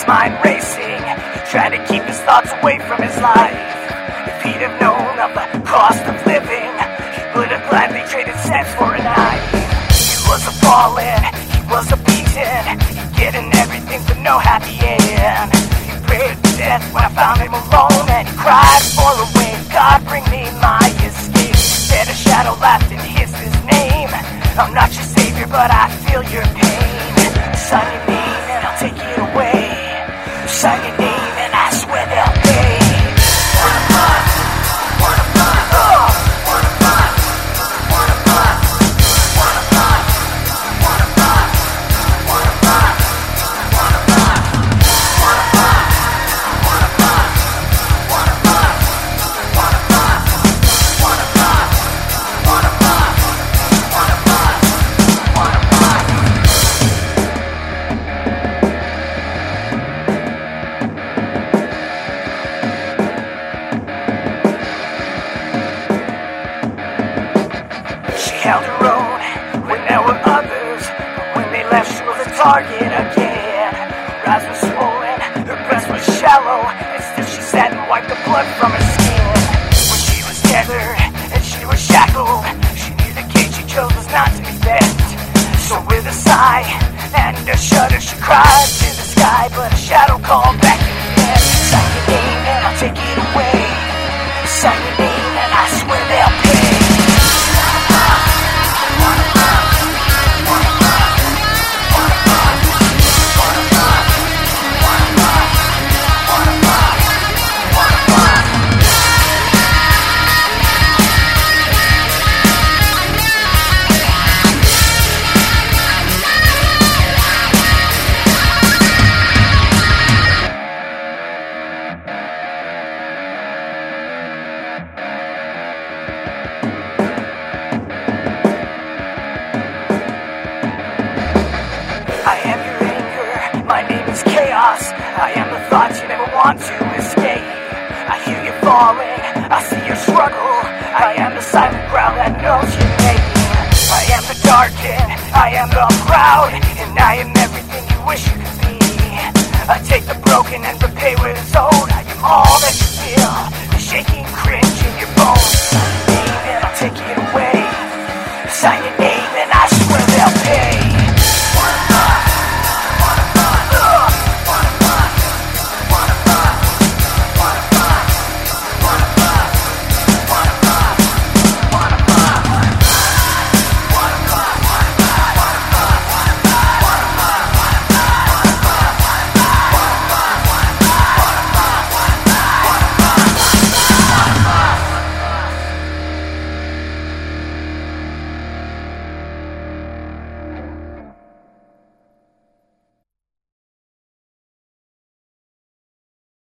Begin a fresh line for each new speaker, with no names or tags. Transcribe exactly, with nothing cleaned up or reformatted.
his mind racing, trying to keep his thoughts away from his life. If he'd have known of the cost of living, he would have gladly traded cents for a knife. He was a fallen, he was a beaten, getting everything but no happy end. He prayed to death when I found him alone, and he cried for a way, God bring me my escape. Then a shadow laughed and hissed his name. I'm not your savior, but I feel your pain. Sign your name and I'll take it away. Sign your name and I swear they'll pay. What a bus, what a bus, oh. What a bus, what a bus, what a bus, what a bus, what a bus, what a bus, what a bus, what a bus, what a bus, what a bus, what a bus, what a bus, what a bus, what a bus. She held her own when there were others, but when they left she was a target again. Her eyes were swollen, her breast was shallow, and still she sat and wiped the blood from her skin. When she was tethered and she was shackled, she knew the cage she chose was not to be bent. So with a sigh and a shudder she cried to the sky, but a shadow called back again. Sign your name and I'll take it away. Sign your name and I swear they'll pay. I am your anger, my name is chaos. I am the thoughts you never want to escape. I hear you falling, I see your struggle. I am the silent ground that knows